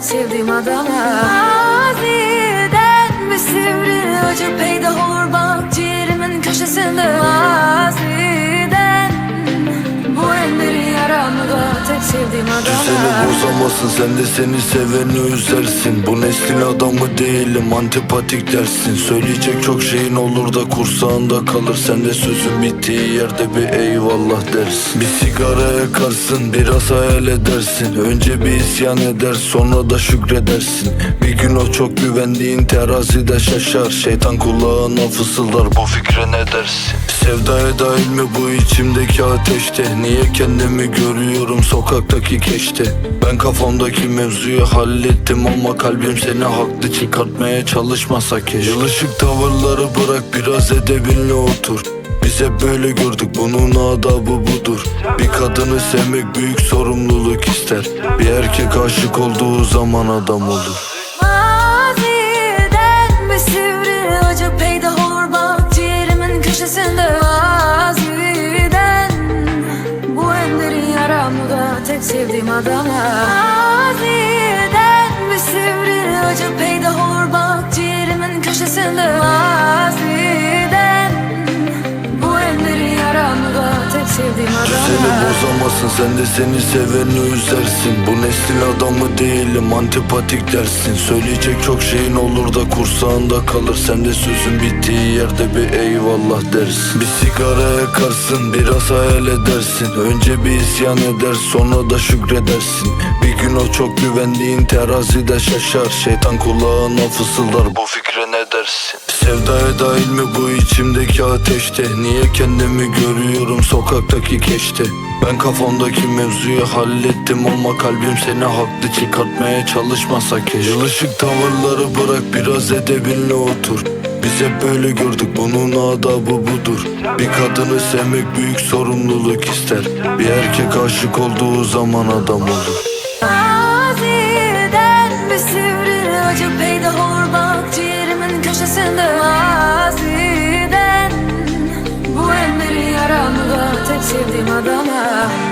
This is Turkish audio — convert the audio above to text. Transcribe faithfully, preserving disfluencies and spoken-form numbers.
sevdiğim adama. Maziden bir sivri acı peydah olur bak ciğerimin köşesinde. Maziden bu elleri yaramı da tek sevdiğim adama. Düzeni bozamazsın, sen de seni seveni üzersin. Bu neslin adamı değilim, antipatik dersin. Söyleyecek çok şeyin olur da kursağında kalır. Sen de sözün bittiği yerde bir eyvallah dersin. Bir sigara yakarsın, biraz hayal edersin. Önce bir isyan eder, sonra da şükredersin. Bir gün o çok güvendiğin terazide şaşar. Şeytan kulağına fısıldar, bu fikre ne dersin? Sevdaya dahil mi bu içimdeki ateşte? Niye kendimi görüyorum sokaktaki keşte? Ben kafamdaki mevzuyu hallettim ama kalbim seni haklı çıkartmaya çalışmasa keşke. Yılışık tavırları bırak, biraz edebinle otur. Biz hep böyle gördük, bunun adabı budur. Bir kadını sevmek büyük sorumluluk ister. Bir erkek aşık olduğu zaman adam olur. Maziden bir sivri acı peydah olur bak ciğerimin köşesinde. Maziden bu ellerin yaramı da tek sevdiğim adama. Maziden bir sivri acı peydah olur bak ciğerimin köşesinde. Maziden bu ellerin yaramı da tek sevdiğim adama. Düzeni bozamazsın, sen de seni seveni üzersin. Bu neslin adamı değilim, antipatik dersin. Söyleyecek çok şeyin olur da kursağında kalır. Sen de sözün bittiği yerde bir eyvallah dersin. Bir sigara yakarsın, biraz hayal edersin. Önce bir isyan eder, sonra da şükredersin. Bir gün o çok güvendiğin terazide şaşar. Şeytan kulağına fısıldar, bu fikre ne dersin? Sevdaya dahil mi bu içimdeki ateşte? Niye kendimi görüyorum sokaktaki keşte? Ben kafamdaki mevzuyu hallettim ama kalbim seni haklı çıkartmaya çalışmasa keşke. Yılışık tavırları bırak, biraz edebinle otur. Biz hep böyle gördük, bunun adabı budur. Bir kadını sevmek büyük sorumluluk ister. Bir erkek aşık olduğu zaman adam olur. Maziden bir sivri acı peydah olur bak ciğerimin köşesinde. Maziden bu elleri yaramı da tek sevdiğim adama.